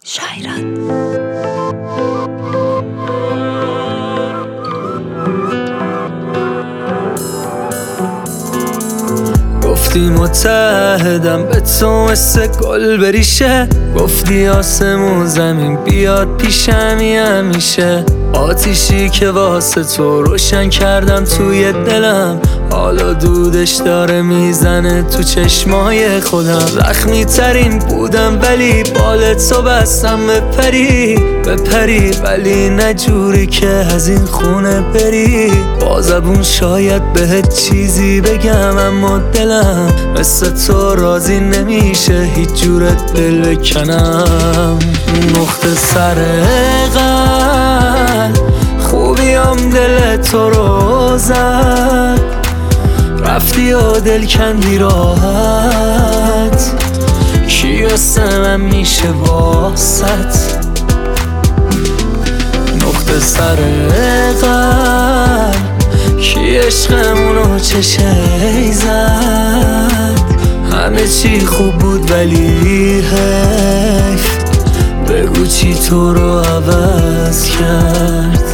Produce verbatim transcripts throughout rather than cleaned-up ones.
شاعران گفتی متحدم به تو مثل گل بریشه، گفتی آسمون زمین بیاد پیشمی همیشه. آتیشی که واسه تو روشن کردم توی دلم، حالا دودش داره میزنه تو چشمای خودم. زخمی ترین بودم ولی بال تو بستم بپری بپری، ولی نجوری که از این خونه بری. با زبون شاید بهت چیزی بگم اما دلم مثل تو راضی نمیشه هیچ جورت دل بکنم. مختصر قلب خوبیم دل تو رو زد، رفتی و دل کندی راحت. کی واسه من میشه واسط؟ نقطه سر قلب کی عشقمونو چشه زد؟ همه چی خوب بود ولی حیف، بگو چی تو رو عوض کرد.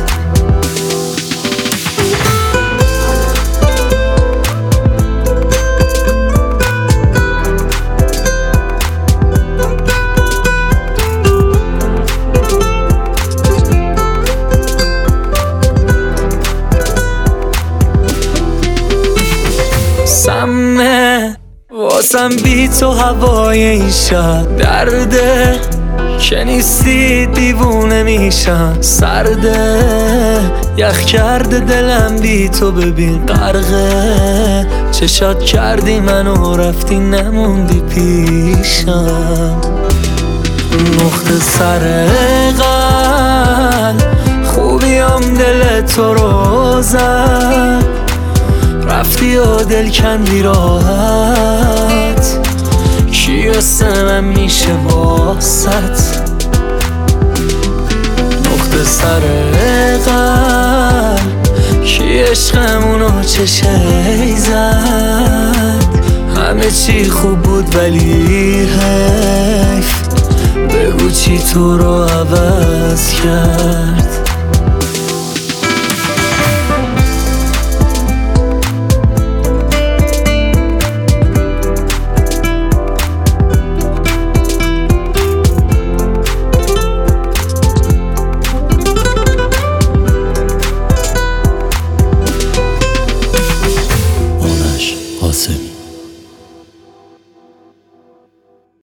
سمه واسم بی تو هوای این شب، درده که نیستی دیوونه میشم. سرده یخ کرده دلم بی تو، ببین غرقه. چشات کردی منو رفتی نموندی پیشم. مختصر قلب خوبیم دل تو رو زد، رفتی و دل کندی راحت. کی واسه من میشه واسط؟ نقطه سر قلب کی عشقمونو چشه زد؟ همه چی خوب بود ولی حیف، بگو چی تو رو عوض کرد.